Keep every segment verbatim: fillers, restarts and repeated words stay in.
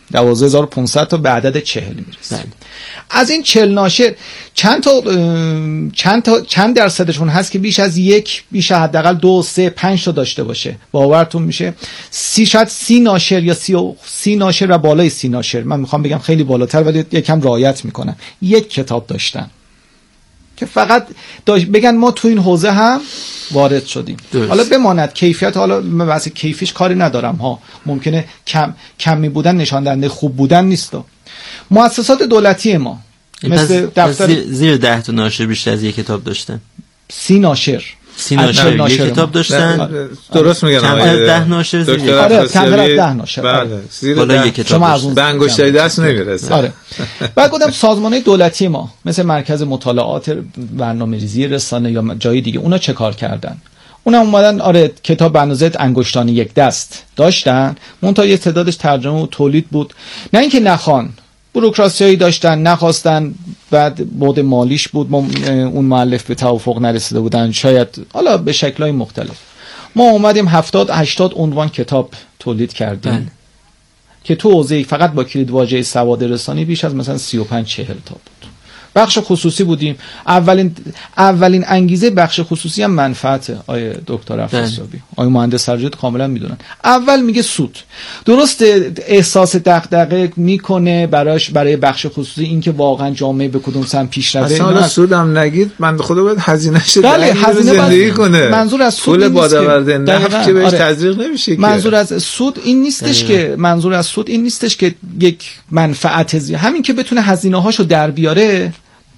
دوازده هزار و پانصد تا به عدد چهل میرسیم. از این چهل ناشر چند تا چند تا چند درصدشون هست که بیش از یک، بیش از حداقل دو، سه، پنج تا داشته باشه؟ باورتون میشه سی، شاید سی ناشر یا سی, و سی ناشر و بالای سی ناشر، من میخوام بگم خیلی بالاتر ولی یکم رعایت میکنن، یک کتاب داشتن که فقط بگن ما تو این حوزه هم وارد شدیم. درست. حالا بماند کیفیت، حالا من واسه کیفیش کاری ندارم ها، ممکنه کم کمی بودن نشان دهنده خوب بودن نیست. مؤسسات دولتی ما مثل دفتر زیر, زیر ده تا ناشر بیشتر از یک کتاب داشتن. سی ناشر سی ناشر یک ناشر کتاب داشتن. درست میگن آقای ده ناشر زیر. آره کمتر از ده ناشر. بله زیر ده کتاب. به انگشتای دست نمیرسه. آره. بعد گفتم سازمان‌های دولتی ما مثل مرکز مطالعات برنامه‌ریزی رسانه یا جای دیگه اونا چه کار کردن؟ اونا اومدن آره کتاب به اندازه انگشتان یک دست داشتن، منتها یه تعدادش ترجمه و تولید بود. نه اینکه نخوان، بوروکراسیایی داشتن، نخواستن، بعد بعد مالیش بود، اون مؤلف به توافق نرسیده بودن، شاید حالا به شکل‌های مختلف. ما اومدیم هفتاد هشتاد عنوان کتاب تولید کردیم بله. که تو حوزه فقط با کلید واژه سواد رسانی بیش از مثلا سی و پنج چهل تا بود. بخش خصوصی بودیم. اولین اولین انگیزه بخش خصوصی هم منفعته. آیه دکتر افسابی، آیه مهندس سرجد کاملا میدونن. اول میگه سود. درست احساس دغدغه میکنه براش، برای بخش خصوصی اینکه واقعا جامعه به کدوم سمت پیش روه. اصلا سودم نگید، من خدا باید هزینه‌اش بله هزینه زندگی کنه. منظور از سود پول بادآورده نفت که بهش آره. تزریق نمیشه که. منظور از سود این نیستش که منظور از سود این نیستش که یک منفعت زی... همین که بتونه هزینه‌هاشو در بیاره،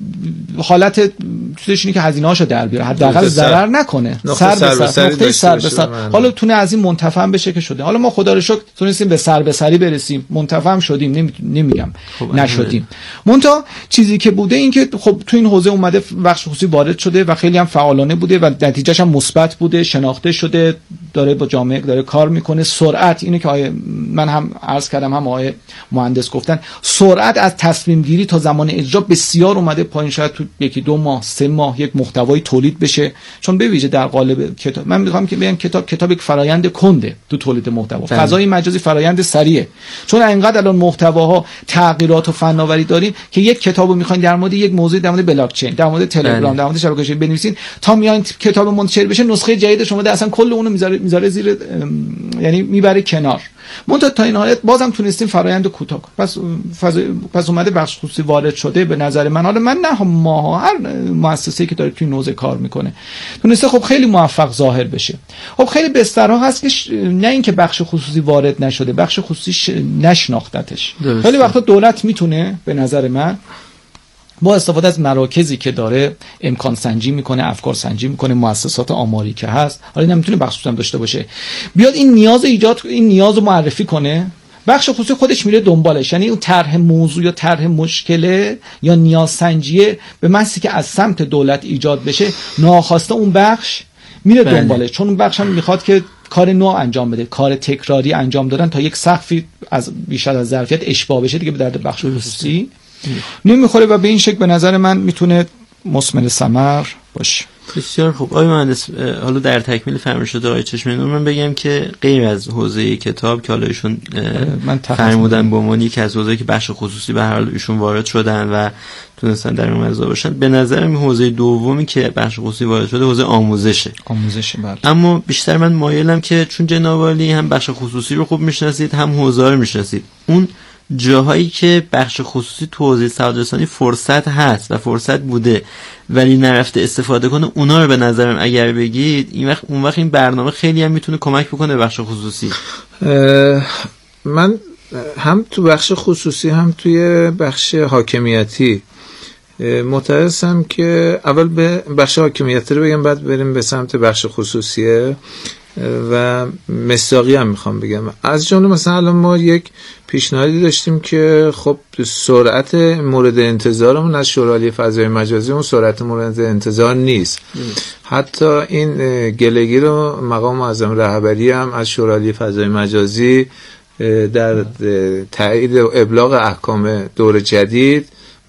حالت چیزش اینه که هزینه‌هاشو در بیاره، حداقل ضرر نکنه، سر به سر، نقطه سر به سر. حالا تونه از این منتفع بشه که شده. حالا ما خدا رو شکر تونستیم به سر به سری برسیم، منتفع هم شدیم، نمی... نمیگم خب نشدیم. منتها چیزی که بوده این که خب تو این حوزه اومده بخش خصوصی وارد شده و خیلی هم فعالانه بوده و نتیجهش هم مثبت بوده، شناخته شده، داره با جامعه داره کار میکنه. سرعت اینه که آیه من هم عرض کردم، هم آیه مهندس گفتن، سرعت از تصمیم گیری تا زمان اجرا بسیار اومده پایین. شاید تو یکی دو ماه سه ماه یک محتوای تولید بشه، چون به ویژه در قالب کتاب من میخوام که بگم کتاب کتاب یک فرایند کنده تو تولید محتوا. فضای مجازی فرایند سریعه، چون انقدر الان محتواها تغییرات و فناوری داریم که یک کتابو میخواین در مورد یک موضوع، در مورد بلاک چین، در مورد تلگرام، در مورد شبکه اجتماعی بنویسین، تا میایین کتاب منتشر بشه نسخه جدید شما اصلا کل اونو میذاره میذاره زیر، یعنی میبره کنار. منتها تا این حالت بازم تونستیم فرآیند کوتاه. پس پس اومده بخش خصوصی وارد شده. به نظر من، حالا من نه ما، هر مؤسسه‌ای که داره توی این حوزه کار میکنه تونسته خب خیلی موفق ظاهر بشه. خب خیلی بسترها هست که ش... نه اینکه بخش خصوصی وارد نشده، بخش خصوصی ش... نشناختتش. خیلی وقتا دولت میتونه به نظر من با استفاده از مراکزی که داره امکان سنجی میکنه، افکار سنجی میکنه، مؤسسات آماری که هست، حالا نمیتونه بخش خصوصی هم داشته باشه، بیاد این نیاز ایجاد این نیاز رو معرفی کنه، بخش خصوصی خودش میره دنبالش. یعنی اون طرح موضوع یا طرح مشکله یا نیاز سنجیه به محضی که از سمت دولت ایجاد بشه، ناخواسته اون بخش میره بله. دنبالش، چون اون بخش هم میخواد که کار نو انجام بده، کار تکراری انجام دادن تا یک سقفی از بیشتر از ظرفیت اشباع بشه دیگه به درد بخش خصوصی نمیخوره و به این شکل به نظر من میتونه مثمر ثمر باشه. بسیار خوب. آقای مهندس، حالا در تکمیل فرمایشات آقای چشمه نور من بگم که غیر از حوزه کتاب که حالا ایشون فرمودن به عنوان یکی از حوزه‌ای که بخش خصوصی به هر حال ایشون وارد شدن و تونستن در اون مزا باشن، به نظر من حوزه دومی که بخش خصوصی وارد شده حوزه آموزشه. آموزش بله. اما بیشتر من مایلم که چون جناب عالی هم بخش خصوصی رو خوب میشناسید، هم حوزه رو میشناسید، اون جاهایی که بخش خصوصی تو حوزه سوادرسانی فرصت هست و فرصت بوده ولی نرفته استفاده کنه، اونا رو به نظرم اگر بگید این وقت اون وقت این برنامه خیلی هم میتونه کمک بکنه به بخش خصوصی. من هم تو بخش خصوصی هم توی بخش حاکمیتی معتقدم که اول به بخش حاکمیتی رو بگم بعد بریم به سمت بخش خصوصیه و مصداقی هم میخوام بگم. از جمله مثلا الان ما یک پیشنهادی داشتیم که خب سرعت مورد انتظارمون از شورای عالی فضای مجازی اون سرعت مورد انتظار نیست. ام. حتی این گلگی رو مقام معظم رهبری هم از شورای عالی فضای مجازی در تایید و ابلاغ احکام دور جدید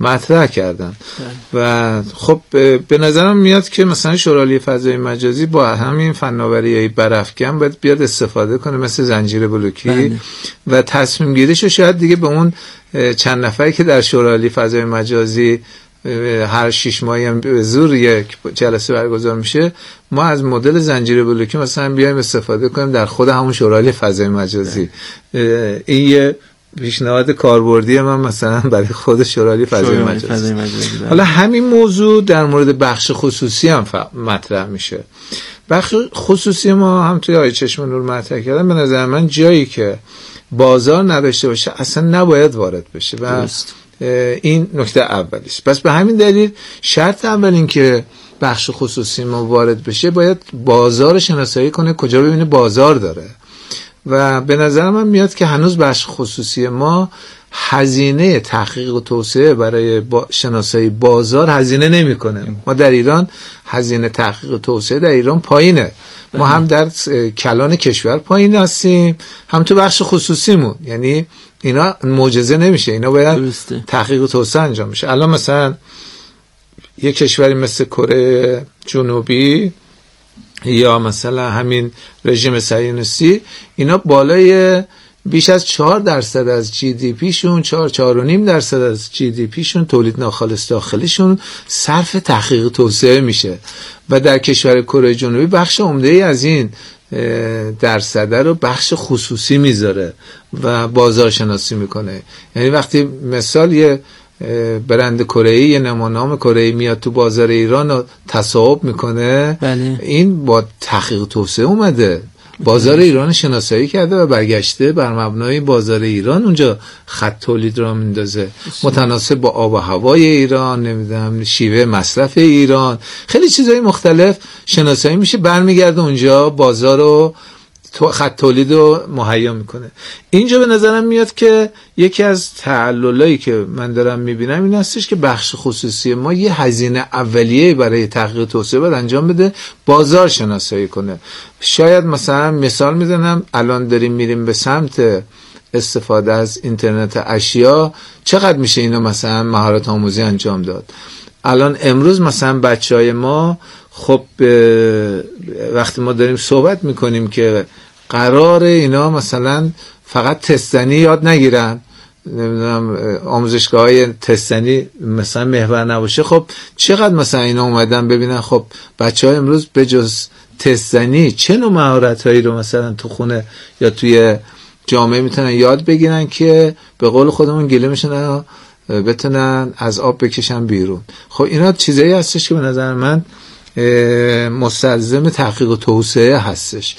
مطرح کردن و خب به نظرم میاد که مثلا شورای فضای مجازی با همین فناوری‌های برافکن باید بیاد استفاده کنه مثل زنجیره بلوکی بله. و تصمیم گیریشو شاید دیگه به اون چند نفری که در شورای فضای مجازی هر شش ماهی هم به زور یک جلسه برگزار میشه، ما از مدل زنجیره بلوکی مثلا بیایم استفاده کنیم در خود همون شورای فضای مجازی. این یه پیشنهاد کاربردی من مثلا برای خود شورای فضای مجازی. حالا همین موضوع در مورد بخش خصوصی هم مطرح میشه. بخش خصوصی ما هم توی آیه چشم نور مطرح کردن، به نظر من جایی که بازار نداشته باشه اصلا نباید وارد بشه و درست. این نکته اولیش. پس به همین دلیل شرط اول این که بخش خصوصی ما وارد بشه باید بازار شناسایی کنه، کجا ببینه بازار داره و به نظر من میاد که هنوز بخش خصوصی ما هزینه تحقیق و توسعه برای با شناسایی بازار هزینه نمیکنه. ما در ایران هزینه تحقیق و توسعه در ایران پایینه، ما هم در کلان کشور پایین هستیم هم تو بخش خصوصیمون، یعنی اینا معجزه نمیشه، اینا باید تحقیق و توسعه انجام میشه. الان مثلا یک کشوری مثل کره جنوبی یا مثلا همین رژیم صهیونیستی، اینا بالای بیش از چهار درصد از جی دی پی شون، چهار چهار و نیم درصد از جی دی پی شون، تولید ناخالص داخلیشون صرف تحقیق توسعه میشه و در کشور کره جنوبی بخش عمده‌ای از این درصده رو بخش خصوصی میذاره و بازار شناسی میکنه. یعنی وقتی مثال یه برند کره‌ای، یه نمانام کره‌ای میاد تو بازار ایران رو تصاحب میکنه بله. این با تحقیق توسعه اومده، بازار ایران شناسایی کرده و برگشته بر مبنای بازار ایران اونجا خط تولید را میندازه متناسب با آب و هوای ایران، نمیدونم شیوه مصرف ایران، خیلی چیزهای مختلف شناسایی میشه، برمیگرده اونجا بازار رو خط تولید رو مهیا میکنه. اینجا به نظرم میاد که یکی از تعللایی که من دارم میبینم این هستش که بخش خصوصی ما یه هزینه اولیه برای تحقیق توسعه باید انجام بده، بازار شناسایی کنه. شاید مثلا مثال میزنم، الان داریم میریم به سمت استفاده از اینترنت اشیا، چقدر میشه اینو مثلا مهارت آموزی انجام داد. الان امروز مثلا بچهای ما خب وقتی ما داریم صحبت میکنیم که قرار اینا مثلا فقط تستنی یاد نگیرن، نمیدونم آموزشگاه های تستنی مثلا محور نباشه، خب چقدر مثلا اینا اومدن ببینن خب بچه های امروز به جز تستنی چه نوع مهارت هایی رو مثلا تو خونه یا توی جامعه میتونن یاد بگیرن که به قول خودمون گله میشن بتونن از آب بکشن بیرون. خب اینا چیزایی هستش که به نظر من مستلزم تحقیق و توسعه هستش.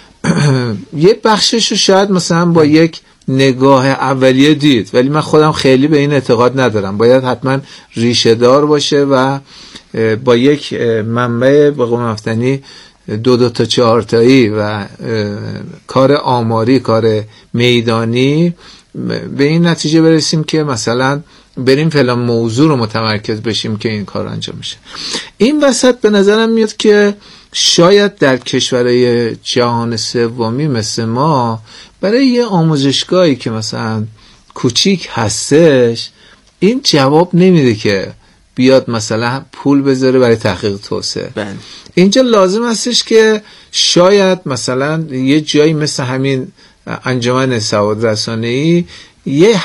یه بخشش رو شاید مثلا با یک نگاه اولیه دید، ولی من خودم خیلی به این اعتقاد ندارم، باید حتما ریشه دار باشه و با یک منبع به قول مفتنی دو دو تا چهار تایی و کار آماری، کار میدانی به این نتیجه برسیم که مثلا بریم فلان موضوع رو متمرکز بشیم که این کار انجام میشه. این وسط به نظرم میاد که شاید در کشورهای جهان سومی مثل ما برای یه آموزشگاهی که مثلا کوچیک هستش این جواب نمیده که بیاد مثلا پول بذاره برای تحقیق توسعه. اینجا لازم هستش که شاید مثلا یه جایی مثل همین انجمن سواد رسانه‌ای یه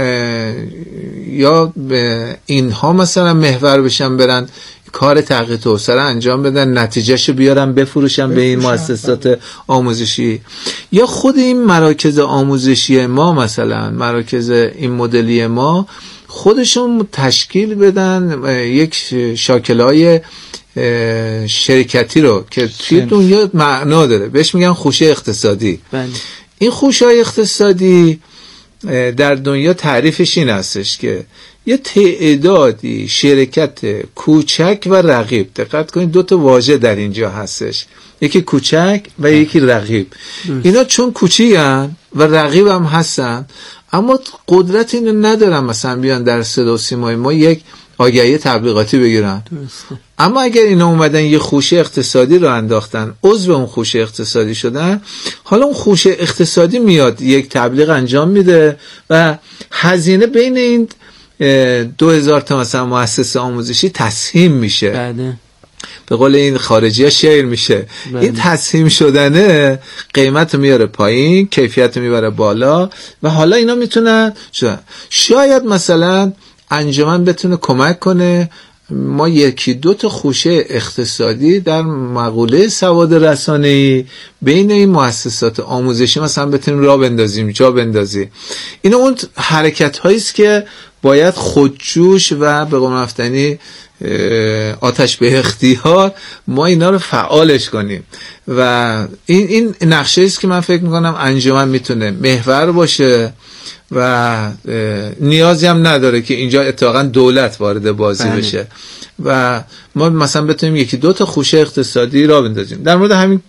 یا اینها مثلا محور بشن، برن کار تحقیق توسعه رو انجام بدن، نتیجهشو بیارن بفروشن به این مؤسسات آموزشی، یا خود این مراکز آموزشی ما مثلا مراکز این مدلی ما خودشون تشکیل بدن یک شاکلهای شرکتی رو که توی دنیا معنا داره، بهش میگن خوشه اقتصادی. بله. این خوشه‌های اقتصادی در دنیا تعریفش این هستش که یه تعدادی شرکت کوچک و رقیب، دقت کنید دو تا واژه در اینجا هستش، یکی کوچک و یکی رقیب. اینا چون کوچیکن و رقیب هم هستن اما قدرت اینو ندارن مثلا بیان در صدا و سیمای ما یک آگهی تبلیغاتی بگیرن. درسته. اما اگر اینا اومدن یه خوشه اقتصادی رو انداختن، عضو اون خوشه اقتصادی شدن، حالا اون خوشه اقتصادی میاد یک تبلیغ انجام میده و هزینه بین این دو هزار تا مثلا مؤسسه آموزشی تسهیم میشه. بله. به قول این خارجی ها شیر میشه. بله. این تسهیم شدنه قیمت میاره پایین، کیفیت میبره بالا و حالا اینا میتونن شاید مثلا انجمن بتونه کمک کنه ما یکی دو تا خوشه اقتصادی در مقوله سواد رسانه‌ای بین این مؤسسات آموزشی مثلا بتونیم راه بندازیم، جا بندازیم. این اون حرکت هایی است که باید خودجوش و به قول رفتنی آتش به اختیار ما اینا رو فعالش کنیم و این این نقشه است که من فکر میکنم انجمن میتونه محور باشه و نیازی هم نداره که اینجا اتفاقا دولت وارد بازی بله. بشه و ما مثلا بتونیم یکی دو تا خوشه اقتصادی را بندازیم. در مورد همین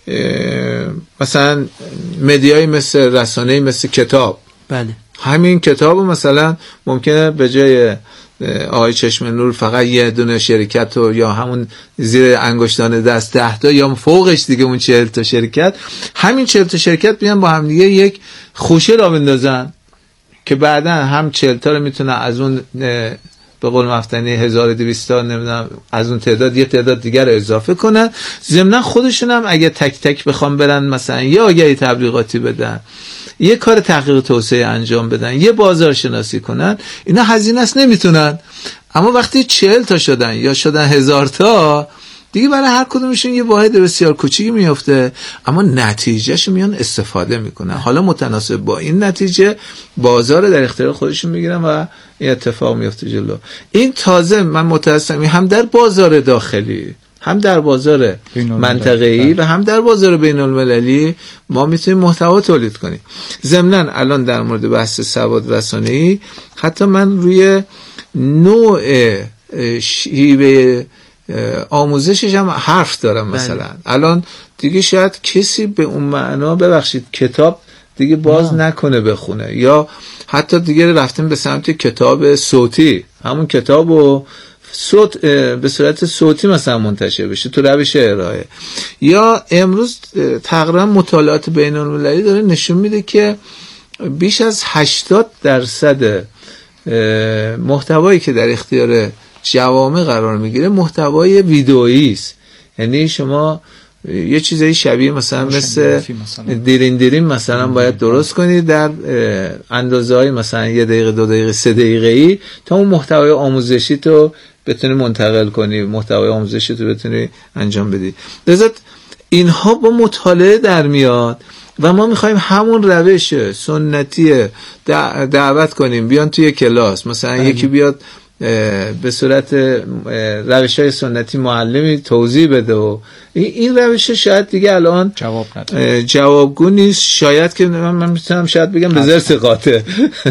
مثلا مدیایی مثل رسانه‌ای مثل کتاب، بله، همین کتاب مثلا ممکنه به جای آقای چشم نور فقط یه دونه شرکت و یا همون زیر انگشتان دست ده تا یا فوقش دیگه اون چهل تا شرکت، همین چهل تا شرکت بیان با هم دیگه یک خوشه را بندازن که بعدا هم چهل تا رو میتونه از اون به قول مفتنی هزار و دویست تا نمیدونم از اون تعداد یه تعداد دیگر رو اضافه کنن. ضمن خودشون هم اگه تک تک بخوام برن مثلا یه آگهی تبلیغاتی بدن، یه کار تحقیق توسعه انجام بدن، یه بازار شناسی کنن، اینا هزینه است نمیتونن. اما وقتی چهل تا شدن یا شدن هزار تا دیگه برای هر کدومشون یه واحد بسیار کوچیکی میفته اما نتیجهش میان استفاده میکنن. حالا متناسب با این نتیجه بازار در اختیار خودشون میگیرن و این اتفاق میفته جلو. این تازه من متأسفم هم در بازار داخلی هم در بازار منطقه‌ای و هم در بازار بین‌المللی ما میتونیم محتوا تولید کنیم. ضمناً الان در مورد بحث سواد رسانه‌ای حتی من روی نوع شیوه آموزشش هم حرف دارم. مثلا بله. الان دیگه شاید کسی به اون معنا ببخشید کتاب دیگه باز نه. نکنه بخونه یا حتی دیگه رفتیم به سمت کتاب صوتی، همون کتابو صوت به صورت صوتی مثلا منتشر بشه تو روش ارائه. یا امروز تقریبا مطالعات بین‌المللی داره نشون میده که بیش از هشتاد درصد محتوایی که در اختیار جوامع قرار میگیره محتوای ویدئویی است. یعنی شما یه چیزایی شبیه مثلا مثل دیرین دیرین مثلا باید درست کنید در اندازه‌های مثلا یه دقیقه دو دقیقه سه دقیقه‌ای تا اون محتوای آموزشی تو بتونی منتقل کنی، محتوای آموزشی تو بتونی انجام بدی. لذا اینها با مطالعه در میاد و ما میخوایم همون روش سنتی دعوت کنیم بیان توی کلاس، مثلا ام. یکی بیاد به صورت روش‌های سنتی معلمی توضیح بده و این روش شاید دیگه الان جواب نداره، جوابگو نیست. شاید که من میتونم شاید بگم به زرس قاطع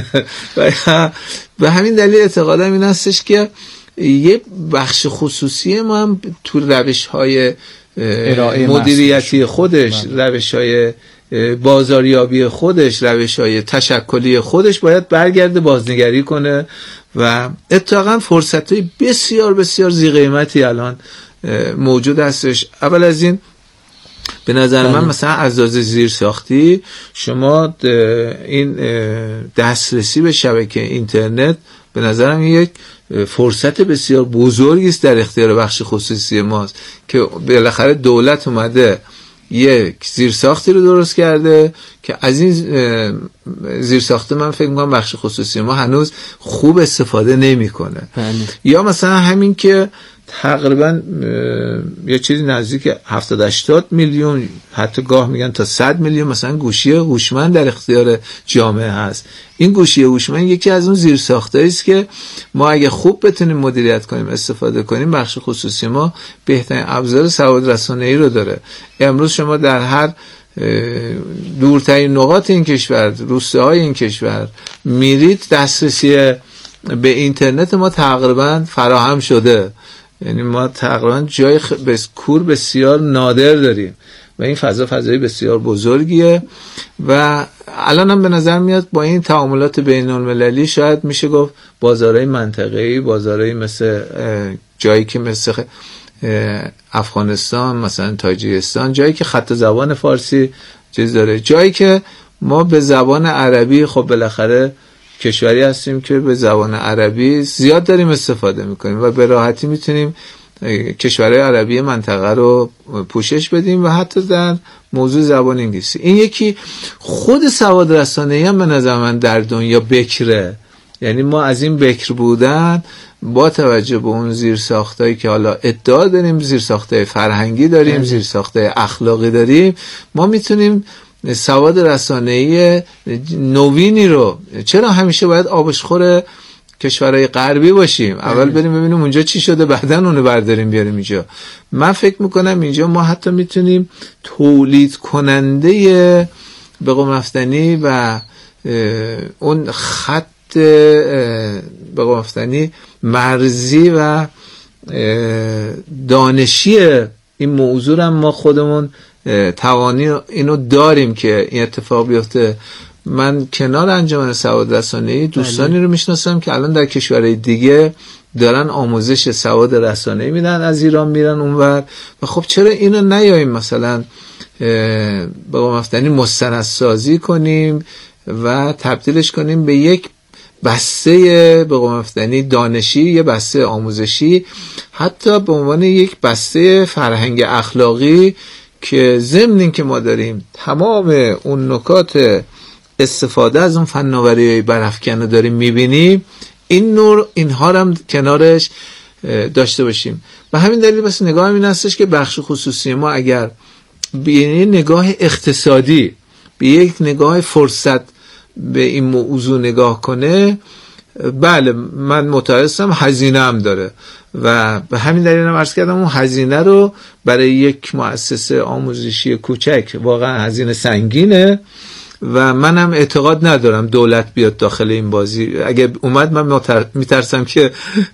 به همین دلیل اعتقادم این هستش که یه بخش خصوصی ما هم تو روش‌های مدیریتی خودش، روش‌های بازاریابی خودش، روش‌های تشکلی خودش باید برگرده بازنگری کنه و اتفاقا فرصت‌های بسیار بسیار ذی قیمتی الان موجود هستش. اول از این به نظر من مثلا از لحاظ زیر ساختی شما این دسترسی به شبکه اینترنت به نظرم یک فرصت بسیار بزرگی است در اختیار بخش خصوصی ماست که بالاخره دولت اومده یک زیرساختی رو درست کرده که از این زیرساخت من فکر می‌کنم بخش خصوصی ما هنوز خوب استفاده نمی‌کنه. یا مثلا همین که تقریبا یه چیزی نزدیک هفتاد هشتاد میلیون حتی گاه میگن تا صد میلیون مثلا گوشی هوشمند در اختیار جامعه هست. این گوشی هوشمند یکی از اون زیرساختایی است که ما اگه خوب بتونیم مدیریت کنیم استفاده کنیم بخش خصوصی ما بهترین ابزار سواد رسانه‌ای رو داره. امروز شما در هر دورترین نقاط این کشور، روستاهای این کشور میرید دسترسی به اینترنت ما تقریبا فراهم شده. یعنی ما تقریبا جای خ... بس... کور بسیار نادر داریم و این فضا فضای بسیار بزرگیه و الان هم به نظر میاد با این تعاملات بین المللی شاید میشه گفت بازارهای منطقه‌ای، بازارهای مثل جایی که مثل افغانستان، مثلا تاجیکستان، جایی که خط زبان فارسی چیز داره، جایی که ما به زبان عربی خب بالاخره کشوری هستیم که به زبان عربی زیاد داریم استفاده میکنیم و به راحتی میتونیم کشورهای عربی منطقه رو پوشش بدیم و حتی در موضوع زبان انگلیسی. این یکی خود سواد رسانه‌ای هم به نظر من در دنیا بکره، یعنی ما از این بکر بودن با توجه به اون زیرساختایی که حالا ادعا داریم، زیرساختای فرهنگی داریم، زیرساختای اخلاقی داریم، ما میتونیم سواد رسانه‌ای نوینی رو، چرا همیشه باید آبشخور کشورهای غربی باشیم؟ اول بریم ببینیم اونجا چی شده، بعداً اونو برداریم بیاریم اینجا. من فکر میکنم اینجا ما حتی میتونیم تولید کننده به قول مفتنی و اون خط به قول مفتنی مرزی و دانشی این موضوع هم ما خودمون توانی اینو داریم که این اتفاق بیفته. من کنار انجمن سواد رسانه‌ای دوستانی رو میشناسم که الان در کشورهای دیگه دارن آموزش سواد رسانه‌ای میدن، از ایران میرن اونور. و خب چرا اینو نیاییم مثلا به قول مفتنی مستندسازی کنیم و تبدیلش کنیم به یک بسته به قول مفتنی دانشی، یه بسته آموزشی، حتی به عنوان یک بسته فرهنگ اخلاقی که ضمن این که ما داریم تمام اون نکات استفاده از اون فناوری برافکنه داریم میبینیم، این نور اینها هم کنارش داشته باشیم. به همین دلیل بس نگاه این هستش که بخش خصوصی ما اگر به یک نگاه اقتصادی، به یک نگاه فرصت به این موضوع نگاه کنه، بله من متأسفم هزینه هم داره و به همین دلیل هم عرض کردم اون هزینه رو برای یک مؤسسه آموزشی کوچک واقعا هزینه سنگینه و منم اعتقاد ندارم دولت بیاد داخل این بازی. اگه اومد من میترسم که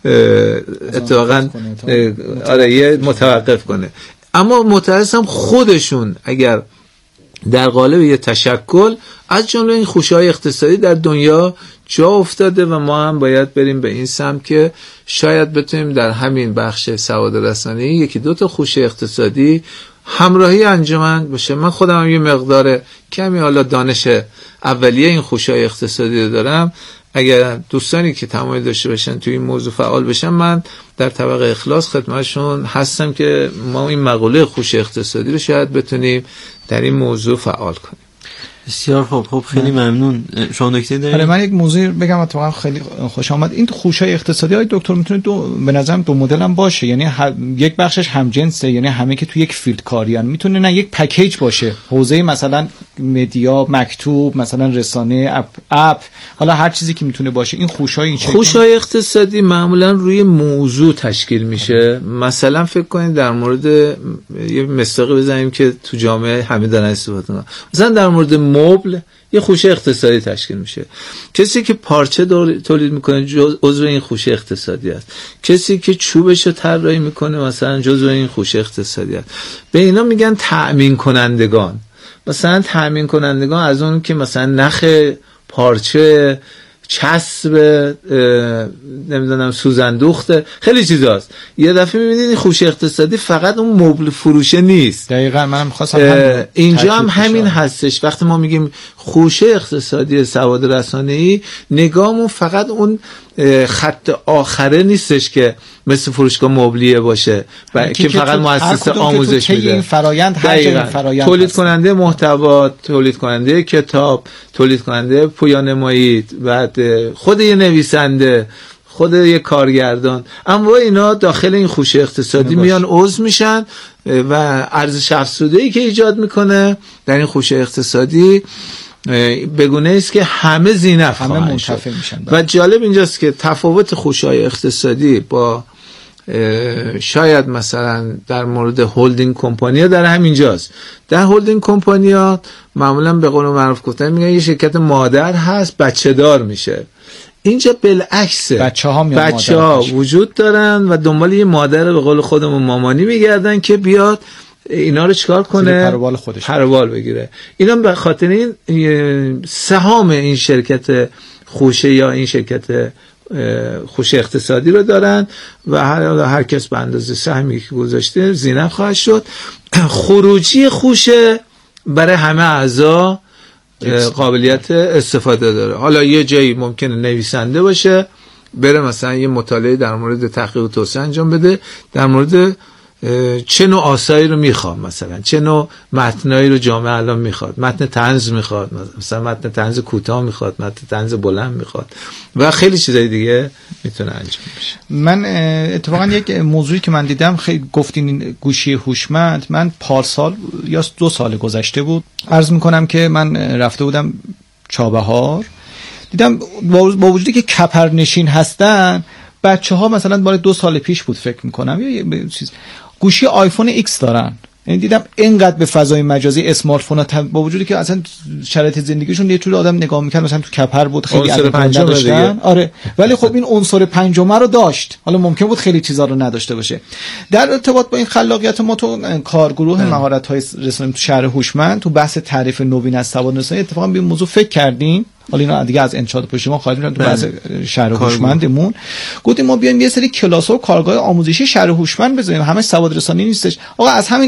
اتفاقا آره یه متوقف کنه. اما متأسفم خودشون اگر در قالب یه تشکل از جمله این خوشه‌های اقتصادی در دنیا جا افتاده و ما هم باید بریم به این سمت که شاید بتونیم در همین بخش سواد رسانه‌ای یکی دو تا خوشه اقتصادی همراهی انجمن بشه. من خودم هم یه مقدار کمی حالا دانش اولیه این خوشه‌های اقتصادی رو دارم. اگر دوستانی که تمایل داشته باشن توی این موضوع فعال بشن، من در طبق اخلاص خدمتشون هستم که ما این مقوله خوش اقتصادی رو شاید بتونیم در این موضوع فعال کنیم. بسیار خوب. خب خیلی ممنون. شما نکته دارید؟ آره من یک موضوع بگم اتفاقا خیلی خوش آمد. این خوشای اقتصادی های دکتر میتونه دو به نظرم دو مدل هم باشه، یعنی یک بخشش همجنسه، یعنی همه که تو یک فیلد کاریان، میتونه نه یک پکیج باشه، حوزه مثلا مدیا، مکتوب، مثلا رسانه، اپ, اپ حالا هر چیزی که میتونه باشه. این خوشای این خوشای اقتصادی معمولا روی موضوع تشکیل میشه. مثلا فکر کنید در مورد یه مثالی بزنیم که تو جامعه همه دارن استفاده میکنن، مثلا در مورد مبل یه خوشه اقتصادی تشکیل میشه. کسی که پارچه تولید میکنه عضو این خوشه اقتصادی است. کسی که چوبشو طراحی میکنه مثلا جزو این خوشه اقتصادی است. به اینا میگن تأمین کنندگان. مثلا تأمین کنندگان از اون که مثلا نخ پارچه، چسب، نمیدونم سوزندوخته، خیلی چیزاست. یه دفعه میبینید این خوشه اقتصادی فقط اون مبل فروشه نیست. دقیقاً منم خواستم اینجا هم همین هستش. وقتی ما میگیم خوشه اقتصادی سواد رسانه‌ای، نگاهمون فقط اون خط آخره نیستش که مثل فروشگاه مبلیه باشه و که فقط مؤسسه آموزش میده. این فرآیند هر جای فرآیند تولید کننده محتوا، تولید کننده کتاب، تولید کننده پویانمایی، بعد خود یه نویسنده، خود یه کارگردان، اما اینا داخل این خوشه اقتصادی میان عضو میشن و ارزش افزوده‌ای که ایجاد میکنه در این خوشه اقتصادی بگونه است که همه زینف همه منتفع میشن. و جالب اینجاست که تفاوت خوشه‌های اقتصادی با شاید مثلا در مورد هولدینگ کمپانی‌ها در همینجاست. در هولدینگ کمپانی‌ها معمولا به قول معروف گفتن میگن یه شرکت مادر هست بچه دار میشه. اینجا بالعکسه، بچه ها میان بچه ها وجود دارن و دنبال یه مادر به قول خودمون مامانی میگردن که بیاد اینا رو چکار کنه، پروبال خودش پروبال بگیره. اینا به خاطر این سهام این شرکت خوشه یا این شرکت خوشه اقتصادی رو دارن و هر هر کس به اندازه سهمی که گذاشته زینف خواهد شد. خروجی خوشه برای همه اعضا قابلیت استفاده داره. حالا یه جایی ممکنه نویسنده باشه بره مثلا یه مطالعه در مورد تحقیق و توسعه انجام بده در مورد چه نوع آثاری رو میخواد، مثلا چه نوع متنایی رو جامعه الان میخواد، متن طنز میخواد، مثلا متن طنز کوتاه میخواد، متن طنز بلند میخواد و خیلی چیزای دیگه میتونه انجام بشه. من اتفاقا یک موضوعی که من دیدم، خیلی گفتین گوشی هوشمند، من پارسال یا دو سال گذشته بود عرض میکنم که من رفته بودم چابهار، دیدم با وجودی که کپرنشین هستن بچه ها مثلا بار دو سال پیش بود فکر میکنم یا چیز گوشی آیفون ایکس دارن. یعنی دیدم اینقدر به فضای مجازی اسمارت فون ها با وجودی که اصلا شرایط زندگیشون یه جور آدم نگاه میکنه مثلا تو کپر بود خیلی عنصر پنجم داشتن، آره، ولی خب این عنصر پنجم رو داشت. حالا ممکن بود خیلی چیزا رو نداشته باشه. در ارتباط با این خلاقیت ما تو کارگروه مهارت های رسانه‌ای تو شهر هوشمند تو بحث تعریف نوین از سواد رسانه‌ای اتفاقا به این موضوع فکر کردیم. حالا اینا دیگه از انشاءات پشت ما خواهیم تو بحث شهر هوشمندمون گفتیم ما بیایم یه سری کلاس و کارگاه آموزشی شهر هوشمند بزنیم، همه سواد رسانه‌ای نیستش. آقا از همین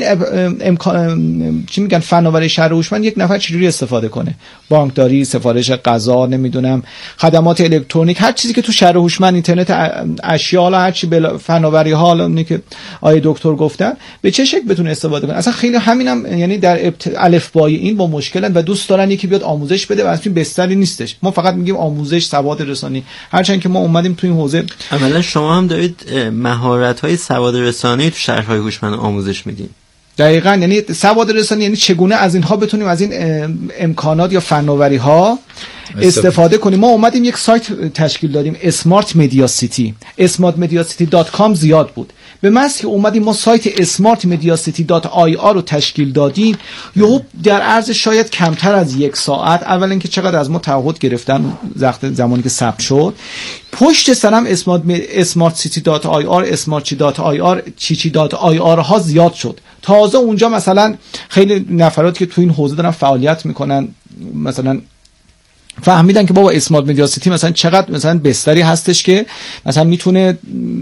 امکان چی میگن فناوری شهر هوشمند یک نفر چجوری استفاده کنه، بانکداری، سفارش غذا، نمیدونم خدمات الکترونیک، هر چیزی که تو شهر هوشمند، اینترنت اشیا، هر چی فناوری ها حالا که آیه دکتر گفتن به چه شکل بتونه استفاده کنه. اصلا خیلی همینم هم یعنی در الفبای این با مشکلن و دوست دارن یکی بیاد آموزش بده و اصلا بستری نیستش. ما فقط میگیم آموزش سواد رسانی، هرچند که ما اومدیم تو این حوزه. عملا شما هم دارید مهارت‌های سواد رسانی تو شهرهای هوشمند آموزش میدین. دقیقاً، یعنی سواد رسانی یعنی چگونه از اینها بتونیم از این امکانات یا فناوری ها استفاده کنیم. ما اومدیم یک سایت تشکیل دادیم اسمارت مدیا سیتی، اسمارت مدیا سیتی دات کام زیاد بود. به محض که اومدیم ما سایت اسمارت مدیا سیتی دات آی آر رو تشکیل دادیم، یهو در عرض شاید کمتر از یک ساعت، اولا اینکه چقدر از ما تعهد گرفتن زمانی که ثبت شد، پشت سرم اسمارت اسمارت سیتی دات آی آر، اسمارت دات آی آر، چیچی دات آی آر ها زیاد شد. تازه اونجا مثلا خیلی نفراتی که تو این حوزه دارن فعالیت میکنن مثلا فهمیدن که بابا اسمارت مدیا سیتی مثلا چقدر مثلا بستری هستش که مثلا میتونه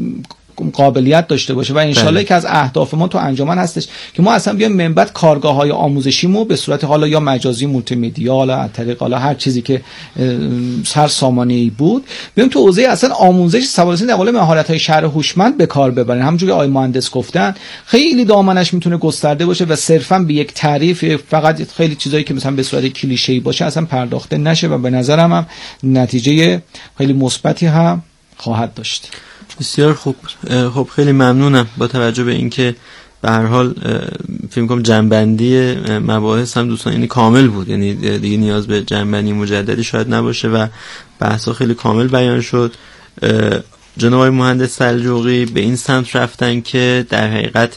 قابلیت داشته باشه و انشالله که از اهداف ما تو انجمن هستش که ما اصلا بیایم منبت کارگاه‌های آموزشیمو به صورت حالا یا مجازی، مولتی مدیا، حالا از طریق حالا هر چیزی که هر سامانه‌ای بود، بیایم تو حوزه اصلا آموزش سواد رسانی در قالب مهارت‌های شهر هوشمند به کار ببریم. همونجوری که آقای مهندس گفتن خیلی دامنش میتونه گسترده باشه و صرفاً به یک تعریف فقط خیلی چیزایی که مثلا به صورت کلیشه‌ای باشه اصلا پرداخته نشه و به نظرم هم نتیجه خیلی مثبتی هم خواهد داشت. بسیار خوب. خب خیلی ممنونم. با توجه به اینکه به هر حال فکر می‌کنم جنبندی مباحث هم دوستان یعنی کامل بود، یعنی دیگه نیاز به جنبندی مجددی شاید نباشه و بحثا خیلی کامل بیان شد. جناب آقای مهندس سلجوقی به این سمت رفتن که در حقیقت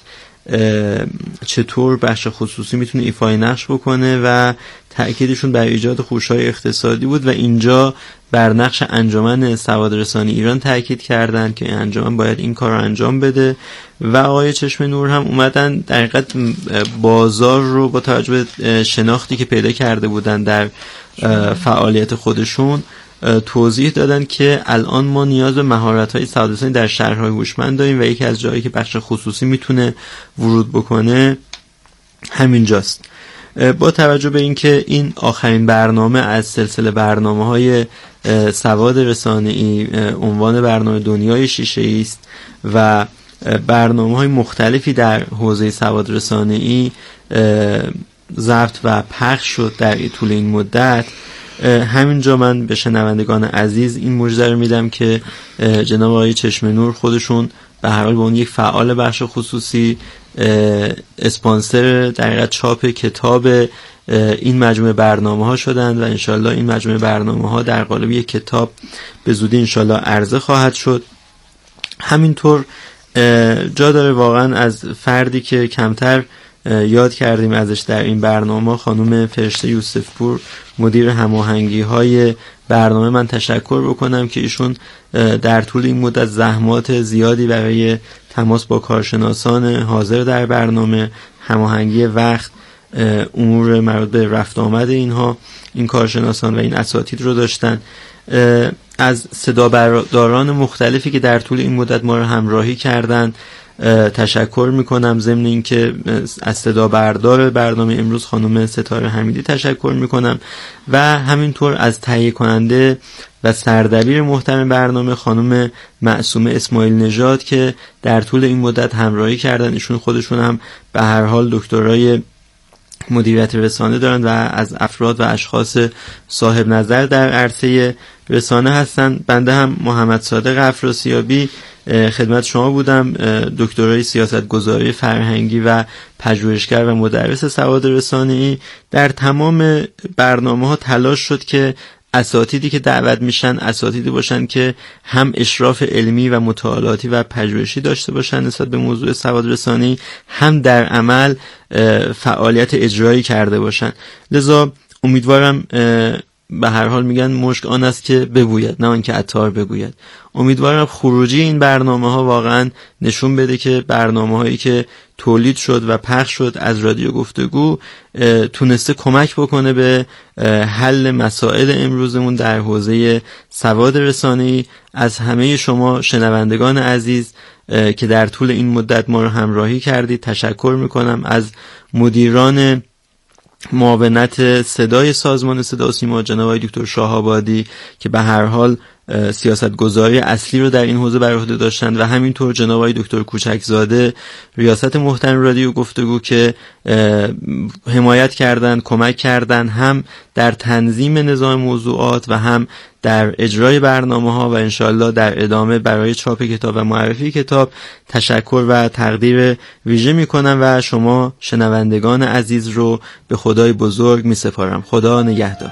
چطور بخش خصوصی میتونه ایفای نقش بکنه و تأکیدشون بر ایجاد خوش‌های اقتصادی بود و اینجا بر نقش انجمن سواد رسانی ایران تأکید کردن که انجمن باید این کار رو انجام بده و آقای چشم نور هم اومدن در حقیقت بازار رو با توجه به شناختی که پیدا کرده بودن در فعالیت خودشون توضیح دادن که الان ما نیاز به مهارت‌های سواد رسانی در شهرهای هوشمند داریم و یکی از جایی که بخش خصوصی میتونه ورود بکنه همینجاست. با توجه به اینکه این آخرین برنامه از سلسله برنامه‌های سواد رسانه‌ای عنوان برنامه دنیای شیشه‌ای است و برنامه‌های مختلفی در حوزه سواد رسانه‌ای ضبط و پخش شد در طول این مدت، همینجا من به شنوندگان عزیز این مژده رو میدم که جناب آقای چشم نور خودشون به هر حال به اون یک فعال بخش خصوصی اسپانسر در حقیقت چاپ کتاب این مجموعه برنامه ها شدند و انشالله این مجموعه برنامه ها در قالب یک کتاب به زودی انشالله عرضه خواهد شد. همینطور جا داره واقعا از فردی که کمتر یاد کردیم ازش در این برنامه، خانم فرشته یوسف پور مدیر هماهنگی های برنامه، من تشکر بکنم که ایشون در طول این مدت زحمات زیادی برای تماس با کارشناسان حاضر در برنامه، هماهنگی وقت، امور مربوط به رفت آمد اینها این کارشناسان و این اساتید رو داشتن. از صدا برداران مختلفی که در طول این مدت ما رو همراهی کردند تشکر میکنم. ضمن اینکه از صدا بردار برنامه امروز خانم ستاره حمیدی تشکر میکنم و همینطور از تهیه کننده و سردبیر محترم برنامه خانم معصومه اسماعیل نژاد که در طول این مدت همراهی کردن. ایشون خودشون هم به هر حال دکترای مدیریت رسانه دارن و از افراد و اشخاص صاحب نظر در عرصه رسانه هستن. بنده هم محمد صادق افراسیابی خدمت شما بودم، دکترای سیاستگذاری فرهنگی و پژوهشگر و مدرس سواد رسانه‌ای. در تمام برنامه‌ها تلاش شد که اساتیدی که دعوت میشن اساتیدی باشن که هم اشراف علمی و مطالعاتی و پژوهشی داشته باشن نسبت به موضوع سواد رسانه‌ای، هم در عمل فعالیت اجرایی کرده باشن. لذا امیدوارم، به هر حال میگن مشک آن است که ببوید نه آن که عطار بگوید، امیدوارم خروجی این برنامه ها واقعا نشون بده که برنامه هایی که تولید شد و پخش شد از رادیو گفتگو تونسته کمک بکنه به حل مسائل امروزمون در حوزه سواد رسانه‌ای. از همه شما شنوندگان عزیز که در طول این مدت ما رو همراهی کردید تشکر میکنم. از مدیران معاونت صدای سازمان صدا و سیما جناب آقای دکتر شاه‌آبادی که به هر حال سیاستگذاری اصلی رو در این حوزه بر عهده داشتند و همینطور جناب آقای دکتر کوچکزاده ریاست محترم رادیو گفتگو که حمایت کردند، کمک کردند هم در تنظیم نظام موضوعات و هم در اجرای برنامه‌ها و انشالله در ادامه برای چاپ کتاب و معرفی کتاب. تشکر و تقدیر ویژه می‌کنم و شما شنوندگان عزیز رو به خدای بزرگ می‌سپارم. خدا نگهدار.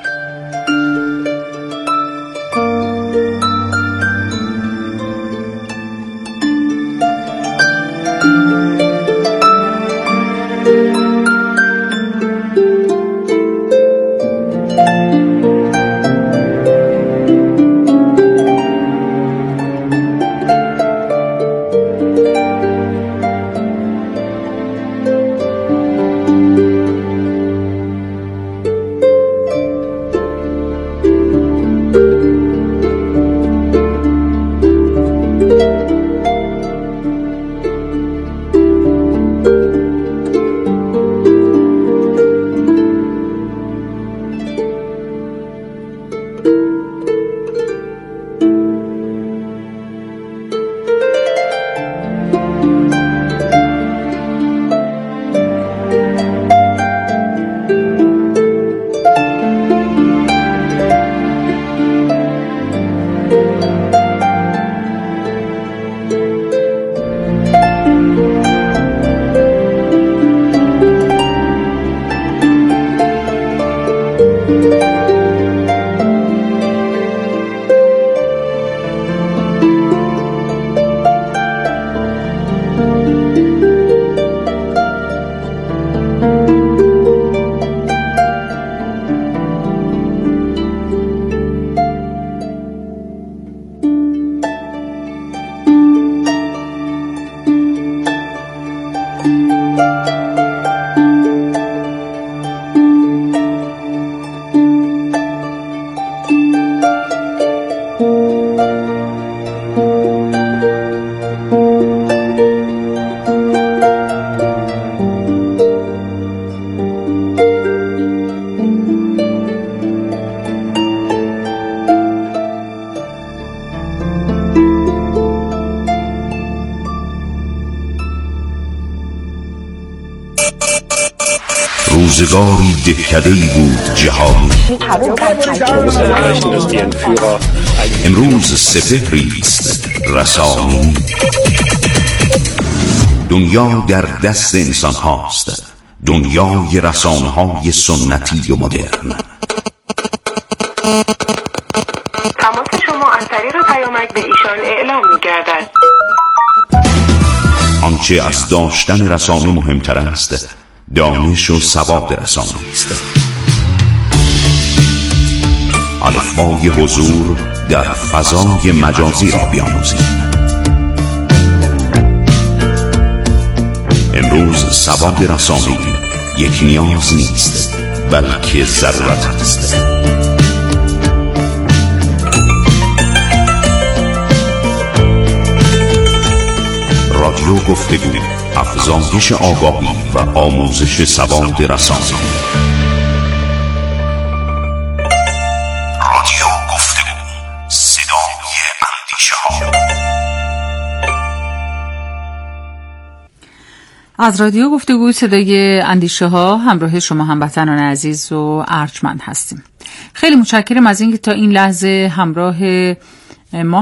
روزگاری دهکده‌ای بود جهان، امروز سپهری است رسانی. دنیا در دست انسان هاست، دنیای رسانه های سنتی و مدرن. تماس شما از طریق پیامک به ایشان اعلام می‌گردد. آنچه از داشتن رسانه مهمتر است دانش و سواد رسانه است. الفبای حضور در فضای مجازی را بیاموزید. امروز سواد رسانه‌ای یک نیاز نیست بلکه ضرورت است. رادیو گفتگو، افزایش آگاهی و آموزش سواد رسانه‌ای. رادیو گفتگو، صدای اندیشه‌ها. از رادیو گفتگو صدای اندیشه ها همراه شما هموطنان عزیز و ارجمند هستیم. خیلی متشکرم از اینکه تا این لحظه همراه ما